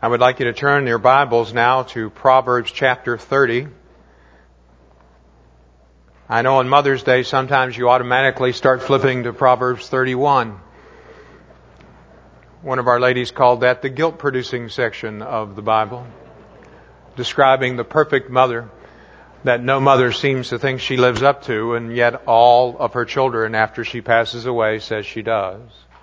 I would like you to turn your Bibles now to Proverbs chapter 30. I know on Mother's Day sometimes you automatically start flipping to Proverbs 31. One of our ladies called that the guilt-producing section of the Bible, describing the perfect mother that no mother seems to think she lives up to, and yet all of her children after she passes away says she does.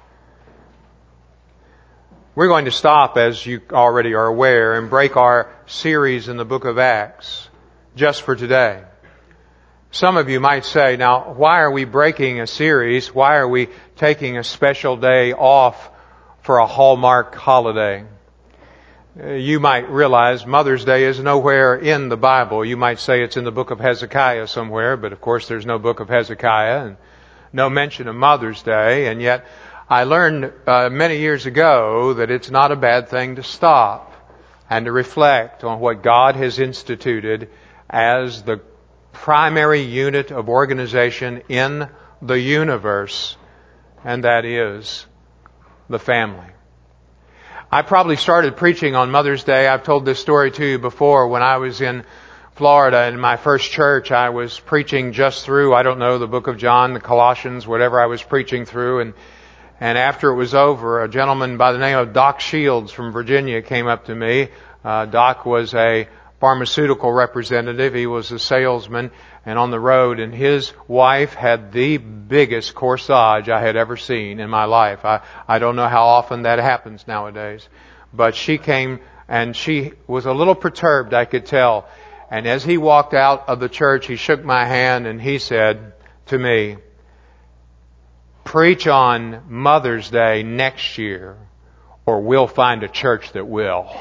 We're going to stop, as you already are aware, and break our series in the book of Acts just for today. Some of you might say, now, why are we breaking a series? Why are we taking a special day off for a Hallmark holiday? You might realize Mother's Day is nowhere in the Bible. You might say it's in the book of Hezekiah somewhere, but of course there's no book of Hezekiah and no mention of Mother's Day, and yet I learned many years ago that it's not a bad thing to stop and to reflect on what God has instituted as the primary unit of organization in the universe, and that is the family. I probably started preaching on Mother's Day. I've told this story to you before. When I was in Florida in my first church, I was preaching just through, I don't know, the book of John, the Colossians, whatever I was preaching through, and after it was over, a gentleman by the name of Doc Shields from Virginia came up to me. Doc was a pharmaceutical representative. He was a salesman and on the road, and his wife had the biggest corsage I had ever seen in my life. I don't know how often that happens nowadays. But she came and she was a little perturbed, I could tell. And as he walked out of the church, he shook my hand and he said to me, "Preach on Mother's Day next year, or we'll find a church that will."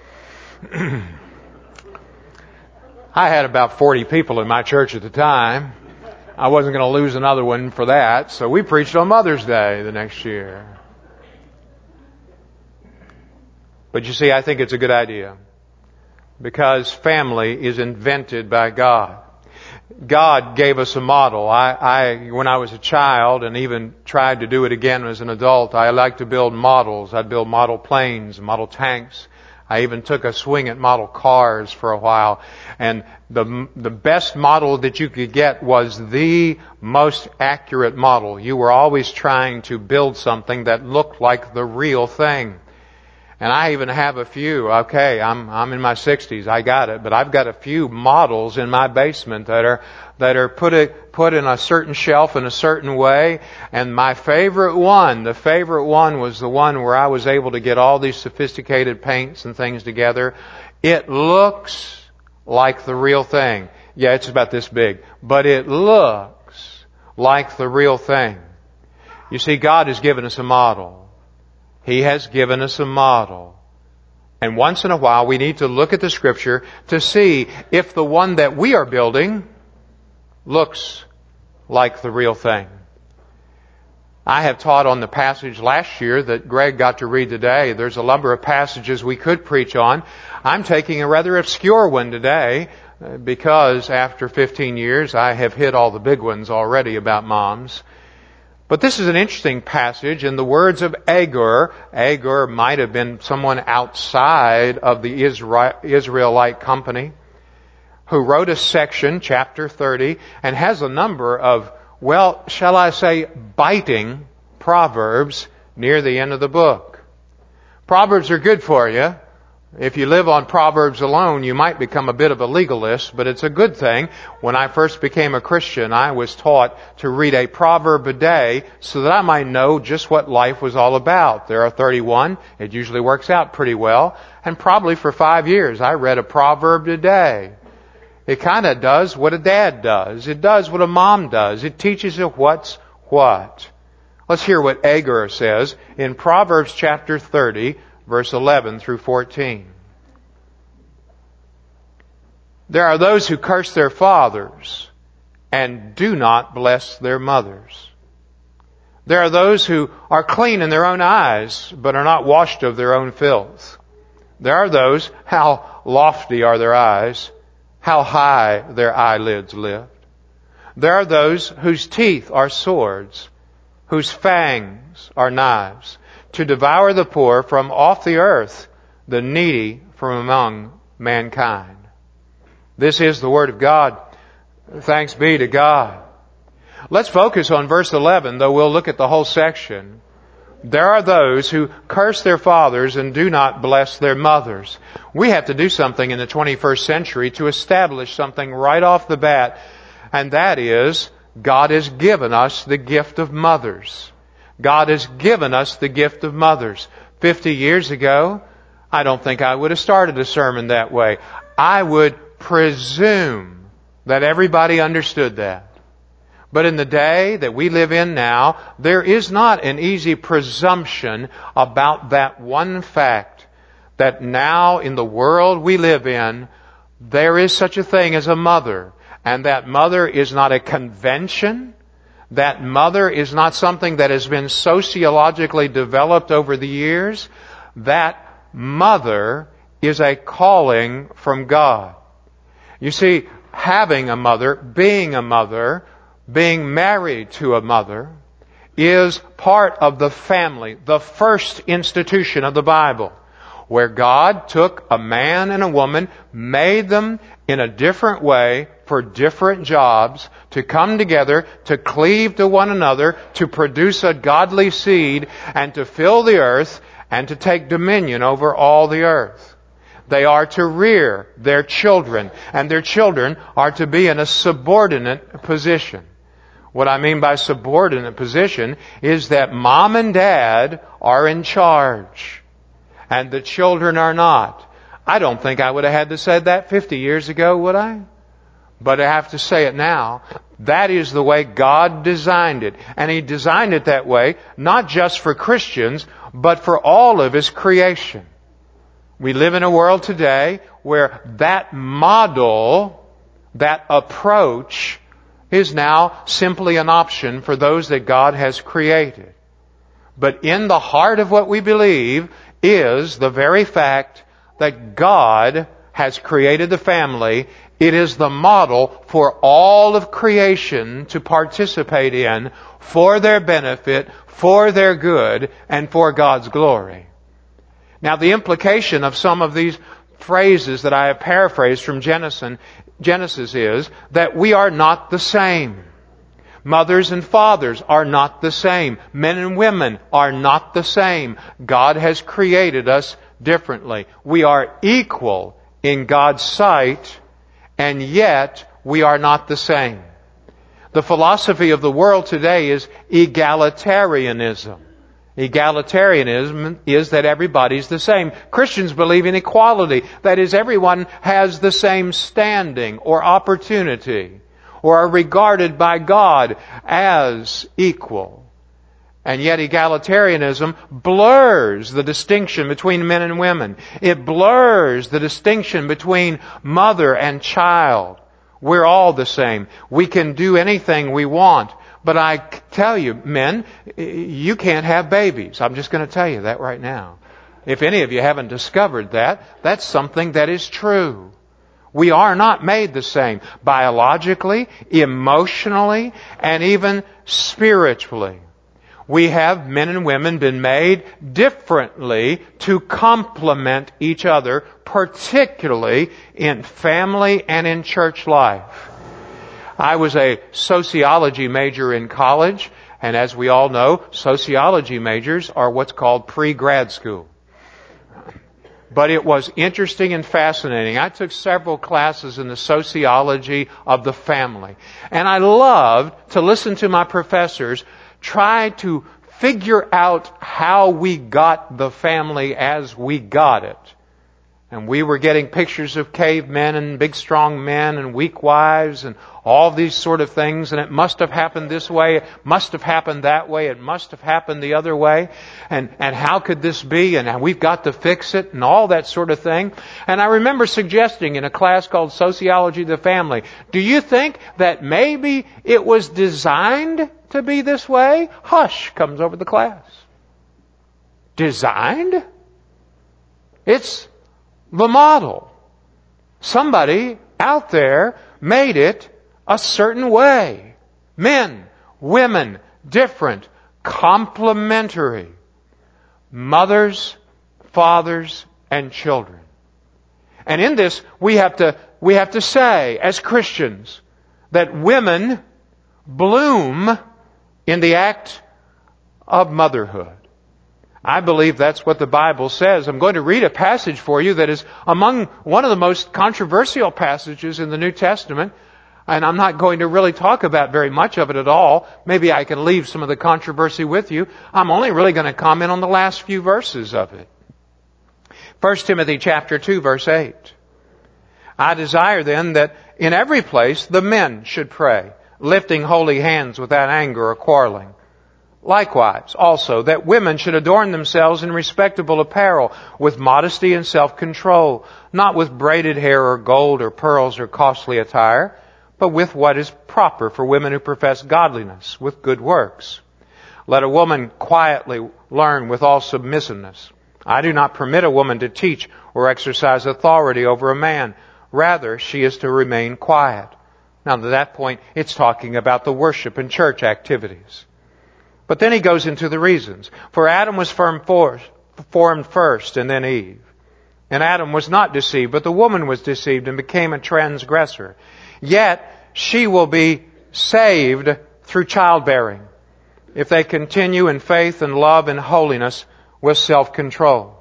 I had about 40 people in my church at the time. I wasn't going to lose another one for that, so we preached on Mother's Day the next year. But you see, I think it's a good idea, because family is invented by God. God gave us a model. When I was a child and even tried to do it again as an adult, I liked to build models. I'd build model planes, model tanks. I even took a swing at model cars for a while. And the best model that you could get was the most accurate model. You were always trying to build something that looked like the real thing. And I even have a few. Okay, I'm in my 60s. I got it. But I've got a few models in my basement that are put in a certain shelf in a certain way. And my favorite one was the one where I was able to get all these sophisticated paints and things together. It looks like the real thing. Yeah, it's about this big. But it looks like the real thing. You see, God has given us a model. He has given us a model. And once in a while we need to look at the Scripture to see if the one that we are building looks like the real thing. I have taught on the passage last year that Greg got to read today. There's a number of passages we could preach on. I'm taking a rather obscure one today because after 15 years I have hit all the big ones already about moms. But this is an interesting passage in the words of Agur. Agur might have been someone outside of the Israelite company who wrote a section, chapter 30, and has a number of, well, shall I say, biting proverbs near the end of the book. Proverbs are good for you. If you live on Proverbs alone, you might become a bit of a legalist, but it's a good thing. When I first became a Christian, I was taught to read a proverb a day so that I might know just what life was all about. There are 31. It usually works out pretty well. And probably for 5 years, I read a proverb a day. It kind of does what a dad does. It does what a mom does. It teaches you what's what. Let's hear what Agur says in Proverbs chapter 30, verse 11 through 14. There are those who curse their fathers and do not bless their mothers. There are those who are clean in their own eyes, but are not washed of their own filth. There are those, how lofty are their eyes, how high their eyelids lift. There are those whose teeth are swords, whose fangs are knives, to devour the poor from off the earth, the needy from among mankind. This is the Word of God. Thanks be to God. Let's focus on verse 11, though we'll look at the whole section. There are those who curse their fathers and do not bless their mothers. We have to do something in the 21st century to establish something right off the bat, and that is, God has given us the gift of mothers. God has given us the gift of mothers. 50 years ago, I don't think I would have started a sermon that way. I would presume that everybody understood that. But in the day that we live in now, there is not an easy presumption about that one fact, that now in the world we live in, there is such a thing as a mother. And that mother is not a convention. That mother is not something that has been sociologically developed over the years. That mother is a calling from God. You see, having a mother, being married to a mother, is part of the family, the first institution of the Bible, where God took a man and a woman, made them in a different way for different jobs, to come together, to cleave to one another, to produce a godly seed, and to fill the earth, and to take dominion over all the earth. They are to rear their children, and their children are to be in a subordinate position. What I mean by subordinate position is that mom and dad are in charge, and the children are not. I don't think I would have had to say that 50 years ago, would I? But I have to say it now. That is the way God designed it. And He designed it that way, not just for Christians, but for all of His creation. We live in a world today where that model, that approach, is now simply an option for those that God has created. But in the heart of what we believe is the very fact that God has created the family. It is the model for all of creation to participate in for their benefit, for their good, and for God's glory. Now, the implication of some of these phrases that I have paraphrased from Genesis is that we are not the same. Mothers and fathers are not the same. Men and women are not the same. God has created us differently. We are equal in God's sight, and yet we are not the same. The philosophy of the world today is egalitarianism. Egalitarianism is that everybody's the same. Christians believe in equality. That is, everyone has the same standing or opportunity, or are regarded by God as equal. And yet egalitarianism blurs the distinction between men and women. It blurs the distinction between mother and child. We're all the same. We can do anything we want. But I tell you, men, you can't have babies. I'm just going to tell you that right now. If any of you haven't discovered that, that's something that is true. We are not made the same biologically, emotionally, and even spiritually. We have, men and women, been made differently to complement each other, particularly in family and in church life. I was a sociology major in college, and as we all know, sociology majors are what's called pre-grad school. But it was interesting and fascinating. I took several classes in the sociology of the family, and I loved to listen to my professors try to figure out how we got the family as we got it. And we were getting pictures of cavemen and big strong men and weak wives and all these sort of things. And it must have happened this way. It must have happened that way. It must have happened the other way. And how could this be? And we've got to fix it and all that sort of thing. And I remember suggesting in a class called Sociology of the Family, do you think that maybe it was designed to be this way? Hush comes over the class. Designed? It's the model. Somebody out there made it a certain way. Men, women, different, complementary. Mothers, fathers, and children. And in this, we have to say, as Christians, that women bloom in the act of motherhood. I believe that's what the Bible says. I'm going to read a passage for you that is among one of the most controversial passages in the New Testament. And I'm not going to really talk about very much of it at all. Maybe I can leave some of the controversy with you. I'm only really going to comment on the last few verses of it. 1 Timothy chapter 2, verse 8. I desire then that in every place the men should pray, lifting holy hands without anger or quarreling. Likewise, also, that women should adorn themselves in respectable apparel, with modesty and self-control, not with braided hair or gold or pearls or costly attire, but with what is proper for women who profess godliness, with good works. Let a woman quietly learn with all submissiveness. I do not permit a woman to teach or exercise authority over a man. Rather, she is to remain quiet. Now, to that point, it's talking about the worship and church activities. But then he goes into the reasons. For Adam was formed first, and then Eve. And Adam was not deceived, but the woman was deceived and became a transgressor. Yet she will be saved through childbearing, if they continue in faith and love and holiness with self-control.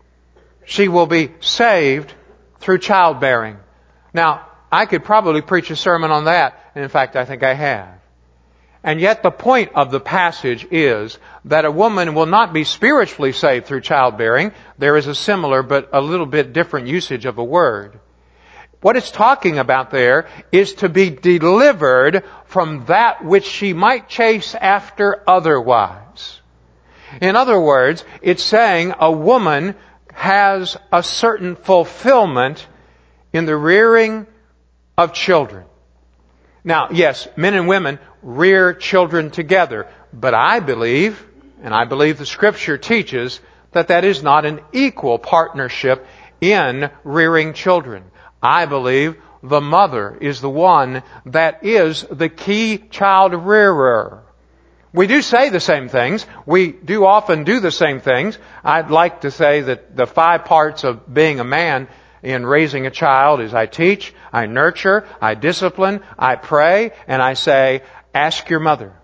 She will be saved through childbearing. Now, I could probably preach a sermon on that, and in fact, I think I have. And yet the point of the passage is that a woman will not be spiritually saved through childbearing. There is a similar but a little bit different usage of a word. What it's talking about there is to be delivered from that which she might chase after otherwise. In other words, it's saying a woman has a certain fulfillment in the rearing of children. Now, yes, men and women rear children together, but I believe, and I believe the Scripture teaches, that that is not an equal partnership in rearing children. I believe the mother is the one that is the key child rearer. We do say the same things. We do often do the same things. I'd like to say that the 5 parts of being a man in raising a child is I teach, I nurture, I discipline, I pray, and I say, ask your mother.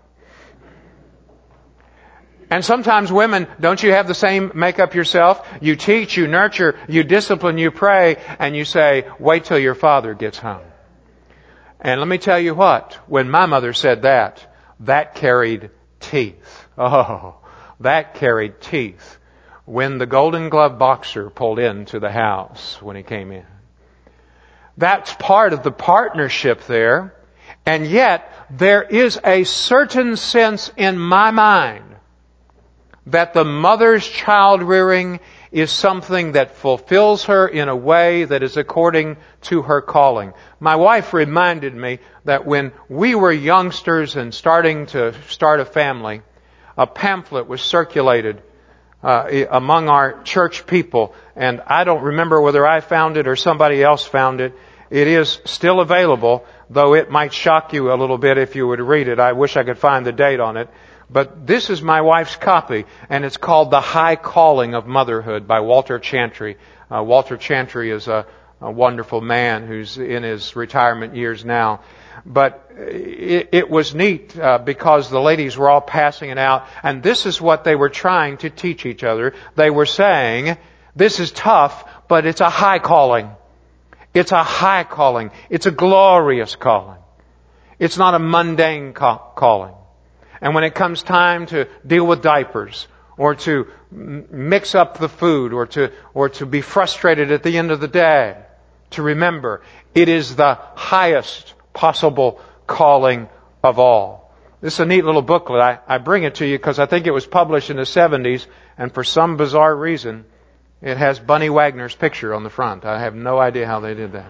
And sometimes women, don't you have the same makeup yourself? You teach, you nurture, you discipline, you pray, and you say, wait till your father gets home. And let me tell you what, when my mother said that, that carried teeth. Oh, that carried teeth. When the Golden Glove boxer pulled into the house when he came in. That's part of the partnership there. And yet, there is a certain sense in my mind that the mother's child rearing is something that fulfills her in a way that is according to her calling. My wife reminded me that when we were youngsters and starting to start a family, a pamphlet was circulated among our church people, and I don't remember whether I found it or somebody else found it. It is still available, though it might shock you a little bit if you were to read it. I wish I could find the date on it. But this is my wife's copy, and it's called The High Calling of Motherhood by Walter Chantry. Walter Chantry is a wonderful man who's in his retirement years now. But it was neat because the ladies were all passing it out, and this is what they were trying to teach each other. They were saying, this is tough, but it's a high calling. It's a high calling. It's a glorious calling. It's not a mundane calling. And when it comes time to deal with diapers, or to mix up the food, or to be frustrated at the end of the day, to remember, it is the highest possible calling of all. This is a neat little booklet. I bring it to you because I think it was published in the 70s, and for some bizarre reason, it has Bunny Wagner's picture on the front. I have no idea how they did that.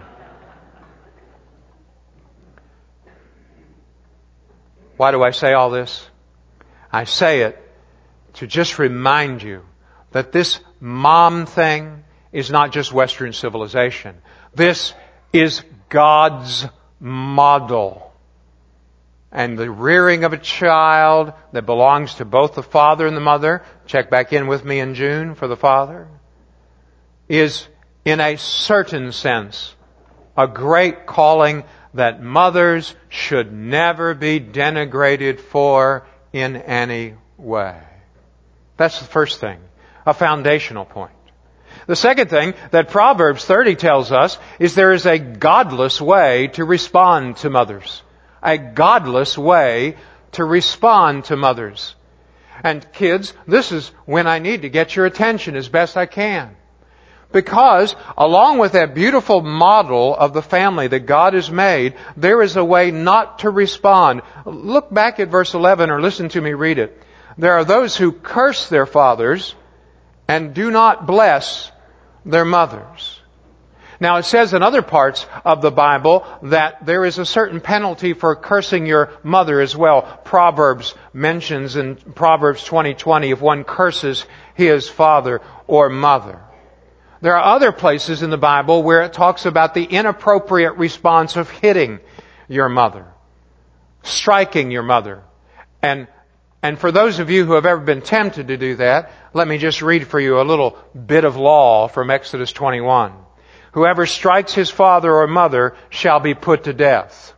Why do I say all this? I say it to just remind you that this mom thing is not just Western civilization. This is God's model. And the rearing of a child that belongs to both the father and the mother, check back in with me in June for the father, is, in a certain sense, a great calling that mothers should never be denigrated for in any way. That's the first thing, a foundational point. The second thing that Proverbs 30 tells us is there is a godless way to respond to mothers. A godless way to respond to mothers. And kids, this is when I need to get your attention as best I can. Because along with that beautiful model of the family that God has made, there is a way not to respond. Look back at verse 11 or listen to me read it. There are those who curse their fathers and do not bless their mothers. Now it says in other parts of the Bible that there is a certain penalty for cursing your mother as well. Proverbs mentions in Proverbs 20:20 if one curses his father or mother. There are other places in the Bible where it talks about the inappropriate response of hitting your mother, striking your mother. And for those of you who have ever been tempted to do that, let me just read for you a little bit of law from Exodus 21. Whoever strikes his father or mother shall be put to death.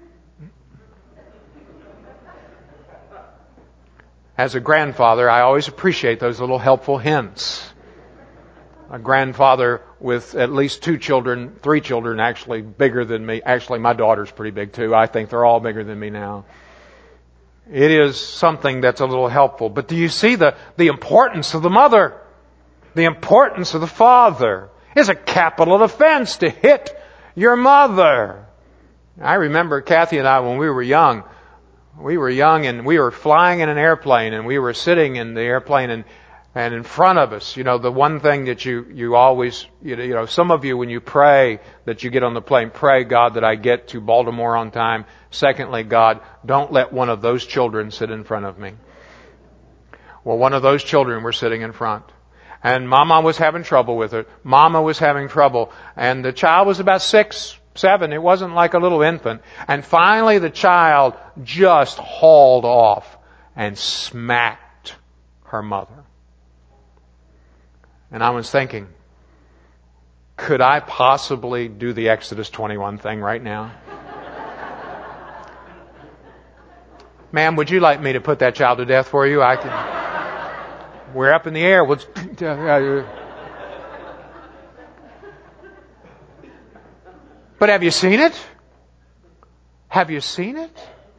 As a grandfather, I always appreciate those little helpful hints. A grandfather with at least 2 children, 3 children actually bigger than me. Actually, my daughter's pretty big too. I think they're all bigger than me now. It is something that's a little helpful. But do you see the importance of the mother? The importance of the father? It's a capital offense to hit your mother. I remember Kathy and I when we were young and we were flying in an airplane and we were sitting in the airplane and in front of us, the one thing that you always, some of you when you pray that you get on the plane, pray, God, that I get to Baltimore on time. Secondly, God, don't let one of those children sit in front of me. Well, one of those children were sitting in front. And Mama was having trouble with it. Mama was having trouble. And the child was about 6, 7. It wasn't like a little infant. And finally the child just hauled off and smacked her mother. And I was thinking, could I possibly do the Exodus 21 thing right now? Ma'am, would you like me to put that child to death for you? I can. We're up in the air. But have you seen it? Have you seen it?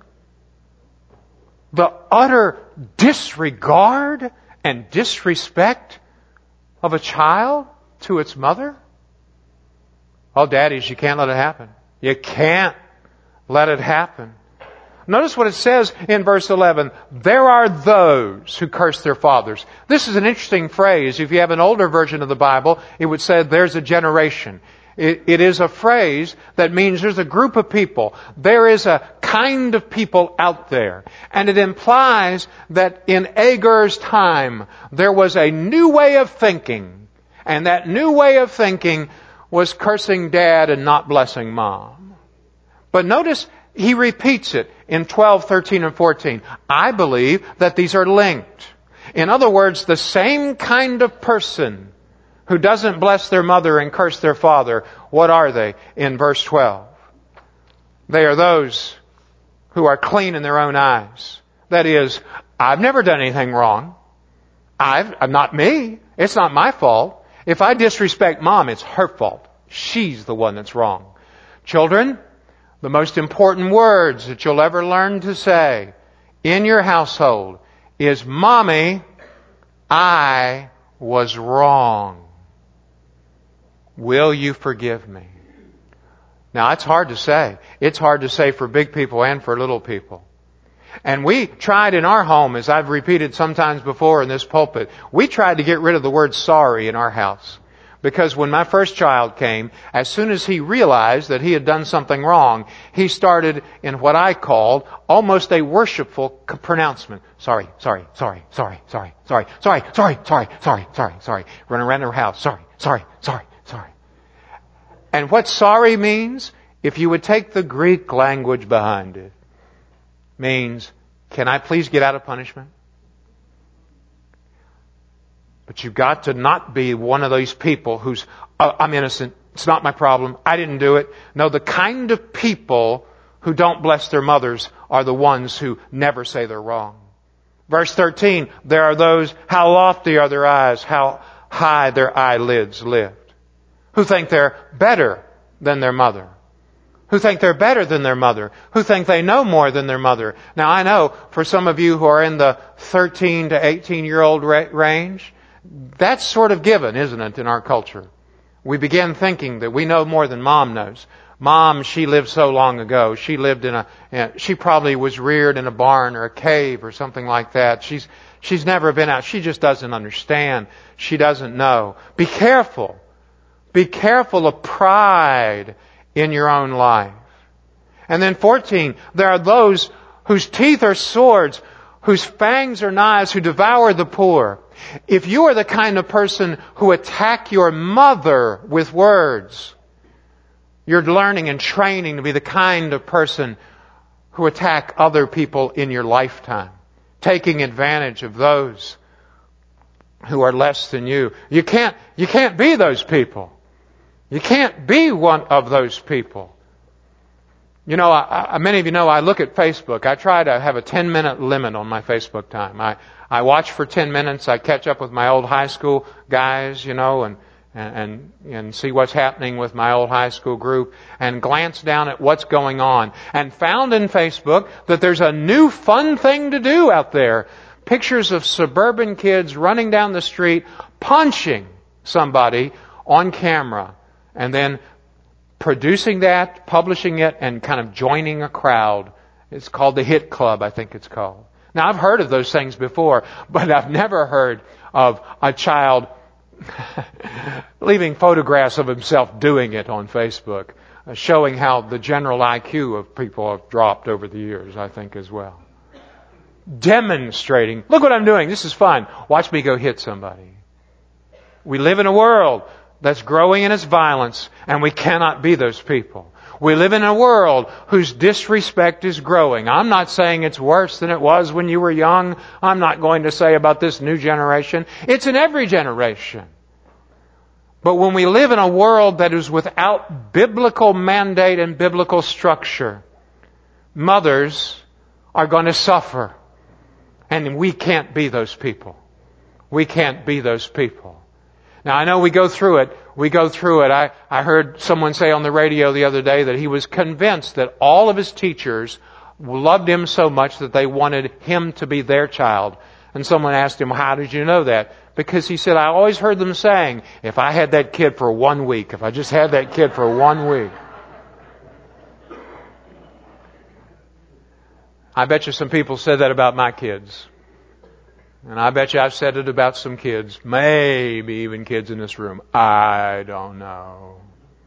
The utter disregard and disrespect of a child to its mother? Oh, daddies, you can't let it happen. You can't let it happen. Notice what it says in verse 11. There are those who curse their fathers. This is an interesting phrase. If you have an older version of the Bible, it would say there's a generation. It is a phrase that means there's a group of people. There is a kind of people out there. And it implies that in Agur's time, there was a new way of thinking. And that new way of thinking was cursing dad and not blessing mom. But notice he repeats it in 12, 13, and 14. I believe that these are linked. In other words, the same kind of person who doesn't bless their mother and curse their father, what are they in verse 12? They are those who are clean in their own eyes. That is, I've never done anything wrong. I'm not me. It's not my fault. If I disrespect mom, it's her fault. She's the one that's wrong. Children, the most important words that you'll ever learn to say in your household is, Mommy, I was wrong. Will you forgive me? Now, it's hard to say. It's hard to say for big people and for little people. And we tried in our home, as I've repeated sometimes before in this pulpit, we tried to get rid of the word sorry in our house. Because when my first child came, as soon as he realized that he had done something wrong, he started in what I called almost a worshipful pronouncement. Sorry, sorry, sorry, sorry, sorry, sorry, sorry, sorry, sorry, sorry, sorry, sorry. Running around the house. Sorry, sorry, sorry, sorry. And what sorry means, if you would take the Greek language behind it, means, can I please get out of punishment? But you've got to not be one of those people who's, I'm innocent. It's not my problem. I didn't do it. No, the kind of people who don't bless their mothers are the ones who never say they're wrong. Verse 13, there are those, how lofty are their eyes, how high their eyelids lift, who think they're better than their mother, who think they're better than their mother, who think they know more than their mother. Now I know for some of you who are in the 13 to 18-year-old range, that's sort of given, isn't it, in our culture? We begin thinking that we know more than Mom knows. Mom, she lived so long ago. She lived she probably was reared in a barn or a cave or something like that. She's never been out. She just doesn't understand. She doesn't know. Be careful. Be careful of pride in your own life. And then 14, there are those whose teeth are swords, whose fangs are knives, who devour the poor. If you are the kind of person who attack your mother with words, you're learning and training to be the kind of person who attack other people in your lifetime, taking advantage of those who are less than you. You can't be those people. You can't be one of those people. You know, many of you know I look at Facebook. I try to have a 10-minute limit on my Facebook time. I watch for 10 minutes. I catch up with my old high school guys, you know, and see what's happening with my old high school group and glance down at what's going on. And found in Facebook that there's a new fun thing to do out there. Pictures of suburban kids running down the street, punching somebody on camera, and then producing that, publishing it, and kind of joining a crowd. It's called the Hit Club, I think it's called. Now, I've heard of those things before, but I've never heard of a child leaving photographs of himself doing it on Facebook, showing how the general IQ of people have dropped over the years, I think, as well. Demonstrating, look what I'm doing, this is fun. Watch me go hit somebody. We live in a world that's growing in its violence, and we cannot be those people. We live in a world whose disrespect is growing. I'm not saying it's worse than it was when you were young. I'm not going to say about this new generation. It's in every generation. But when we live in a world that is without biblical mandate and biblical structure, mothers are going to suffer. And we can't be those people. We can't be those people. Now, I know we go through it. I heard someone say on the radio the other day that he was convinced that all of his teachers loved him so much that they wanted him to be their child. And someone asked him, how did you know that? Because he said, I always heard them saying, if I had that kid for 1 week, if I just had that kid for 1 week. I bet you some people said that about my kids. And I bet you I've said it about some kids, maybe even kids in this room. I don't know.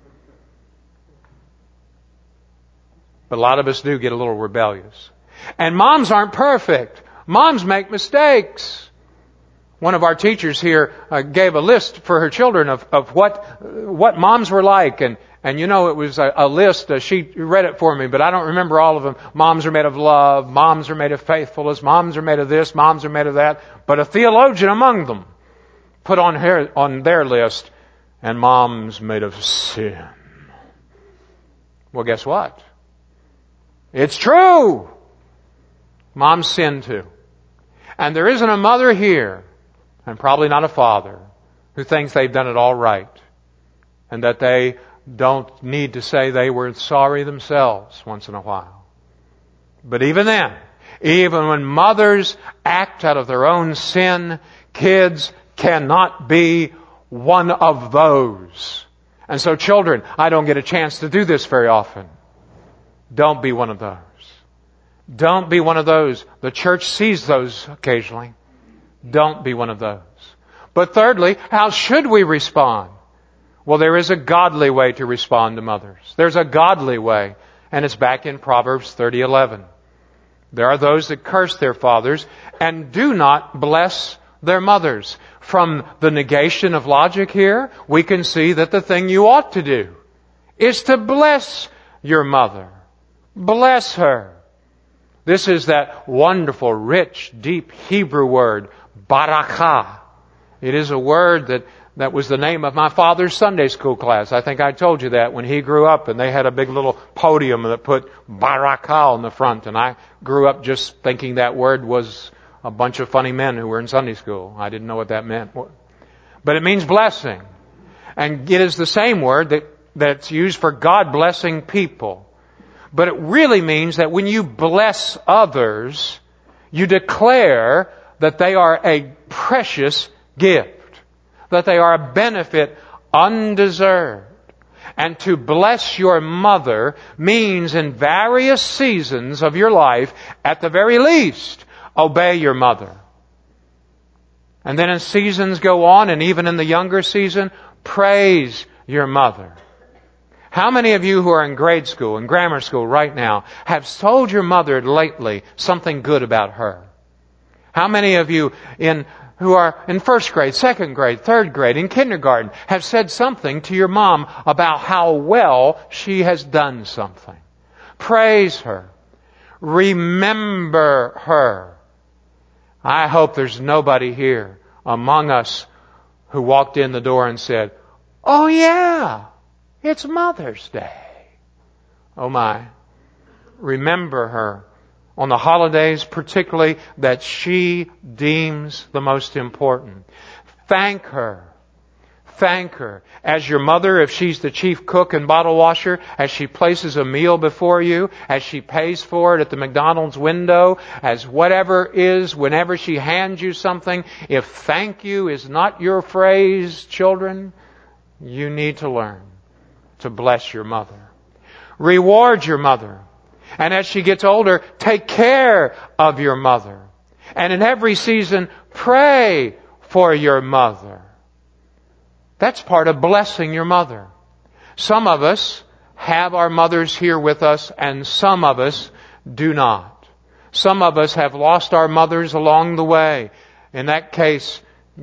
But a lot of us do get a little rebellious. And moms aren't perfect. Moms make mistakes. One of our teachers here gave a list for her children of what moms were like. And you know, it was a list. She read it for me, but I don't remember all of them. Moms are made of love. Moms are made of faithfulness. Moms are made of this. Moms are made of that. But a theologian among them put on their list, and moms made of sin. Well, guess what? It's true. Moms sin too. And there isn't a mother here, and probably not a father, who thinks they've done it all right, and that they don't need to say they were sorry themselves once in a while. But even then, even when mothers act out of their own sin, kids cannot be one of those. And so children, I don't get a chance to do this very often. Don't be one of those. Don't be one of those. The church sees those occasionally. Don't be one of those. But thirdly, how should we respond? Well, there is a godly way to respond to mothers. There's a godly way, and it's back in Proverbs 30:11. There are those that curse their fathers and do not bless their mothers. From the negation of logic here, we can see that the thing you ought to do is to bless your mother. Bless her. This is that wonderful, rich, deep Hebrew word, barakah. It is a word that was the name of my father's Sunday school class. I think I told you that when he grew up, and they had a big little podium that put Barakah on the front, and I grew up just thinking that word was a bunch of funny men who were in Sunday school. I didn't know what that meant. But it means blessing. And it is the same word that's used for God blessing people. But it really means that when you bless others, you declare that they are a precious gift, that they are a benefit undeserved. And to bless your mother means in various seasons of your life, at the very least, obey your mother. And then as seasons go on, and even in the younger season, praise your mother. How many of you who are in grade school and grammar school right now have told your mother lately something good about her? How many of you who are in first grade, second grade, third grade, in kindergarten have said something to your mom about how well she has done something? Praise her. Remember her. I hope there's nobody here among us who walked in the door and said, "Oh yeah, it's Mother's Day." Oh my. Remember her on the holidays, particularly that she deems the most important. Thank her. Thank her. As your mother, if she's the chief cook and bottle washer, as she places a meal before you, as she pays for it at the McDonald's window, as whatever is, whenever she hands you something, if thank you is not your phrase, children, you need to learn to bless your mother. Reward your mother. And as she gets older, take care of your mother. And in every season, pray for your mother. That's part of blessing your mother. Some of us have our mothers here with us, and some of us do not. Some of us have lost our mothers along the way. In that case,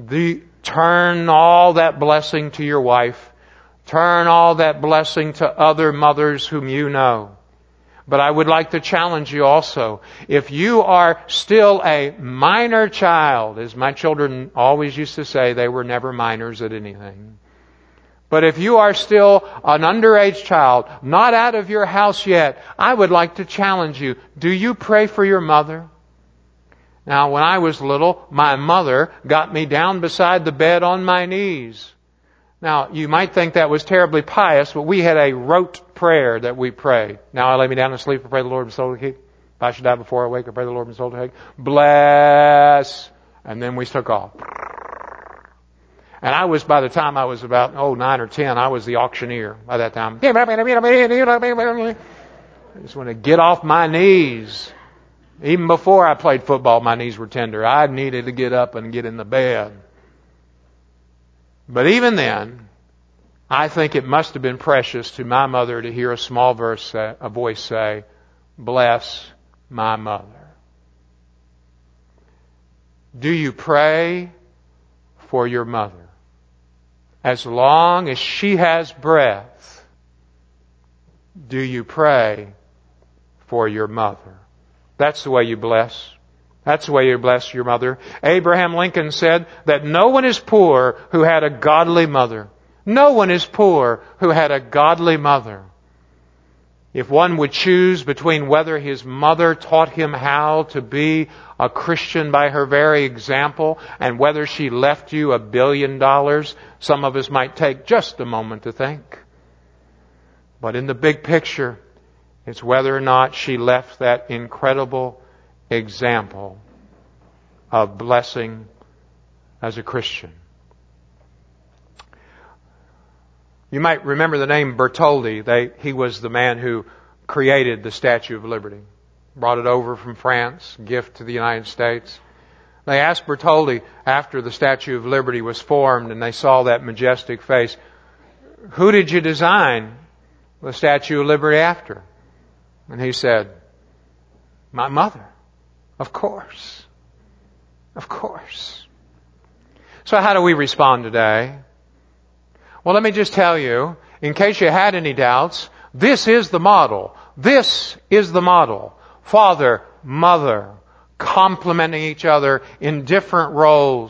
turn all that blessing to your wife. Turn all that blessing to other mothers whom you know. But I would like to challenge you also. If you are still a minor child, as my children always used to say, they were never minors at anything. But if you are still an underage child, not out of your house yet, I would like to challenge you. Do you pray for your mother? Now, when I was little, my mother got me down beside the bed on my knees. Now, you might think that was terribly pious, but we had a rote prayer that we prayed. Now I lay me down to sleep and pray the Lord my soul to keep. If I should die before I wake, I pray the Lord my soul to keep. Bless. And then we took off. And by the time I was about 9 or 10, I was the auctioneer by that time. I just want to get off my knees. Even before I played football, my knees were tender. I needed to get up and get in the bed. But even then, I think it must have been precious to my mother to hear a small voice say, "Bless my mother." Do you pray for your mother? As long as she has breath, do you pray for your mother? That's the way you bless. That's the way you bless your mother. Abraham Lincoln said that no one is poor who had a godly mother. No one is poor who had a godly mother. If one would choose between whether his mother taught him how to be a Christian by her very example and whether she left you $1 billion, some of us might take just a moment to think. But in the big picture, it's whether or not she left that incredible example of blessing as a Christian. You might remember the name Bertoldi. He was the man who created the Statue of Liberty. Brought it over from France, gift to the United States. They asked Bertoldi after the Statue of Liberty was formed and they saw that majestic face, "Who did you design the Statue of Liberty after?" And he said, "My mother. Of course. Of course." So how do we respond today? Well, let me just tell you, in case you had any doubts, this is the model. This is the model. Father, mother, complementing each other in different roles,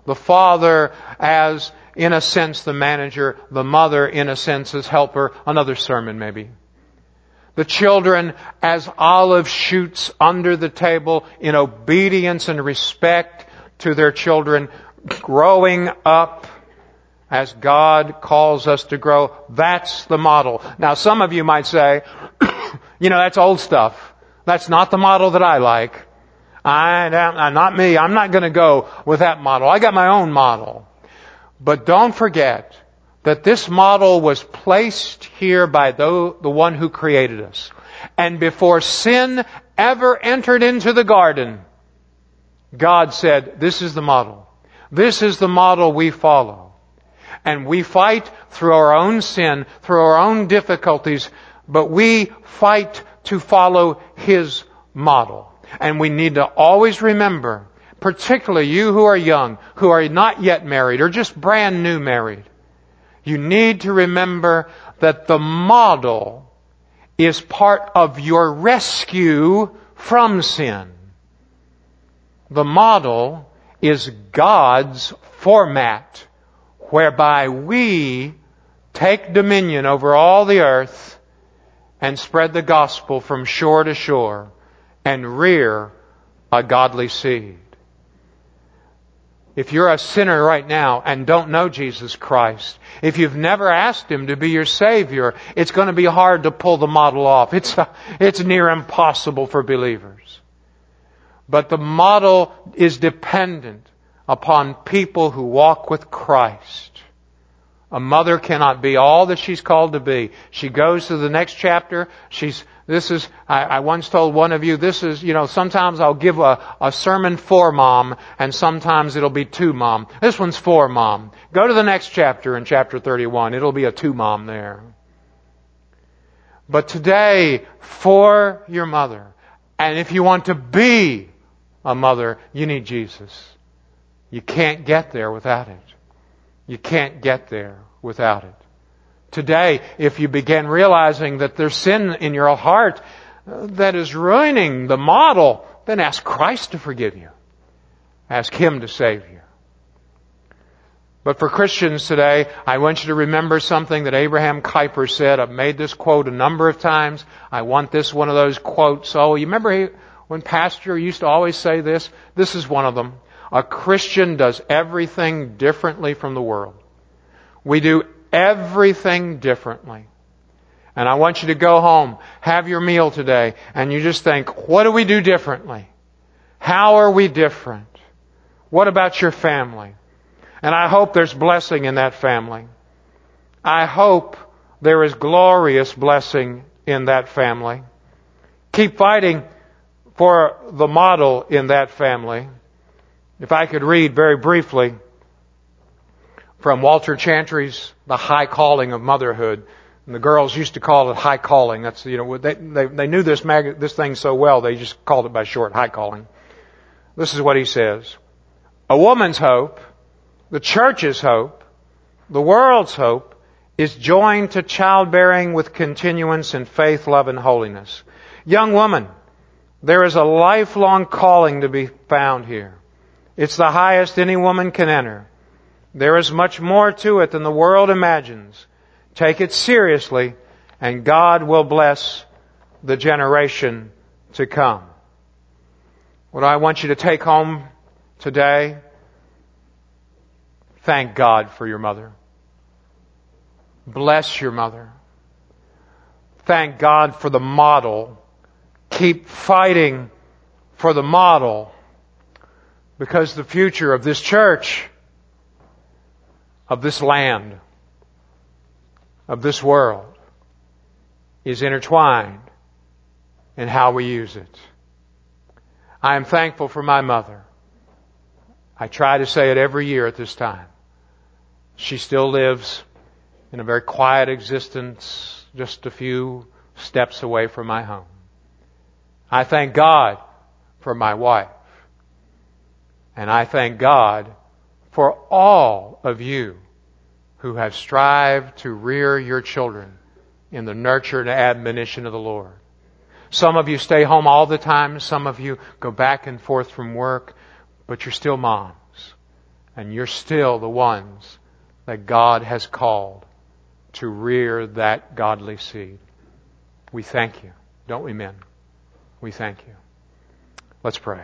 The father as, in a sense, the manager. The mother, in a sense, as helper. Another sermon, maybe. The children as olive shoots under the table in obedience and respect to their children, growing up as God calls us to grow. That's the model. Now, some of you might say, that's old stuff. That's not the model that I like. Not me. I'm not going to go with that model. I got my own model. But don't forget that this model was placed here by the one who created us. And before sin ever entered into the garden, God said, this is the model. This is the model we follow. And we fight through our own sin, through our own difficulties, but we fight to follow His model. And we need to always remember, particularly you who are young, who are not yet married, or just brand new married, you need to remember that the model is part of your rescue from sin. The model is God's format whereby we take dominion over all the earth and spread the gospel from shore to shore and rear a godly seed. If you're a sinner right now and don't know Jesus Christ, if you've never asked Him to be your Savior, it's going to be hard to pull the model off. It's near impossible for believers. But the model is dependent upon people who walk with Christ. A mother cannot be all that she's called to be. She goes to the next chapter. I once told one of you, sometimes I'll give a sermon for mom, and sometimes it'll be to mom. This one's for mom. Go to the next chapter in chapter 31. It'll be a to mom there. But today, for your mother. And if you want to be a mother, you need Jesus. You can't get there without it. You can't get there without it. Today, if you begin realizing that there's sin in your heart that is ruining the model, then ask Christ to forgive you. Ask Him to save you. But for Christians today, I want you to remember something that Abraham Kuyper said. I've made this quote a number of times. I want this one of those quotes. Oh, you remember when Pastor used to always say this? This is one of them. A Christian does everything differently from the world. We do everything differently. And I want you to go home, have your meal today, and you just think, what do we do differently? How are we different? What about your family? And I hope there's blessing in that family. I hope there is glorious blessing in that family. Keep fighting for the model in that family. If I could read very briefly from Walter Chantry's The High Calling of Motherhood. And the girls used to call it High Calling. That's, they knew this thing so well, they just called it by short, High Calling. This is what he says. A woman's hope, the church's hope, the world's hope is joined to childbearing with continuance in faith, love, and holiness. Young woman, there is a lifelong calling to be found here. It's the highest any woman can enter. There is much more to it than the world imagines. Take it seriously, and God will bless the generation to come. What I want you to take home today, thank God for your mother. Bless your mother. Thank God for the model. Keep fighting for the model, because the future of this church, of this land, of this world, is intertwined in how we use it. I am thankful for my mother. I try to say it every year at this time. She still lives in a very quiet existence, just a few steps away from my home. I thank God for my wife. And I thank God for all of you who have strived to rear your children in the nurture and admonition of the Lord. Some of you stay home all the time. Some of you go back and forth from work, but you're still moms. And you're still the ones that God has called to rear that godly seed. We thank you, don't we, men? We thank you. Let's pray.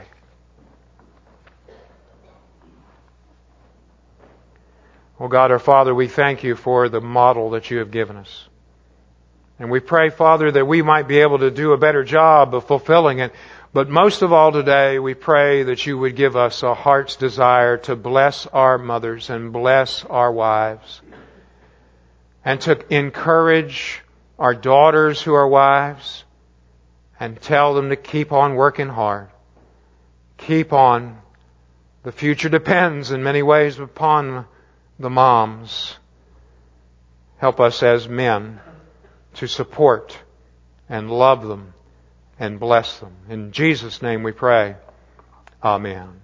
Oh God, our Father, we thank you for the model that you have given us. And we pray, Father, that we might be able to do a better job of fulfilling it. But most of all today, we pray that you would give us a heart's desire to bless our mothers and bless our wives. And to encourage our daughters who are wives and tell them to keep on working hard. Keep on. The future depends in many ways upon the moms. Help us as men to support and love them and bless them. In Jesus' name we pray. Amen.